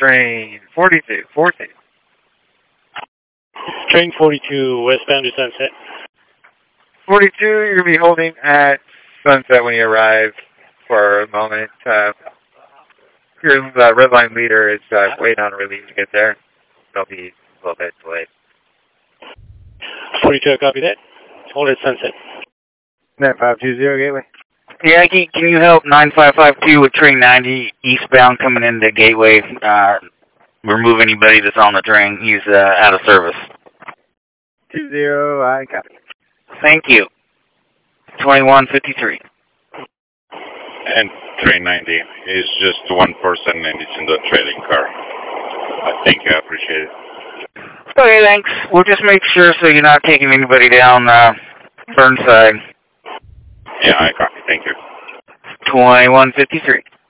train 42, 14. Train 42, westbound to Sunset. 42, you're going to be holding at Sunset when you arrive for a moment. Your red line leader is waiting on relief to get there. They'll be a little bit delayed. 42, I copy that. Hold at Sunset. Net 520 Gateway. Yeah, can you help 9552 with train 90 eastbound coming into Gateway? Remove anybody that's on the train. He's out of service. 20, I copy. Thank you. 2153. And train 90 is just one person and it's in the trailing car. Thank you, I appreciate it. Okay, thanks. We'll just make sure so you're not taking anybody down Burnside. Yeah, I copy. Thank you. 2153.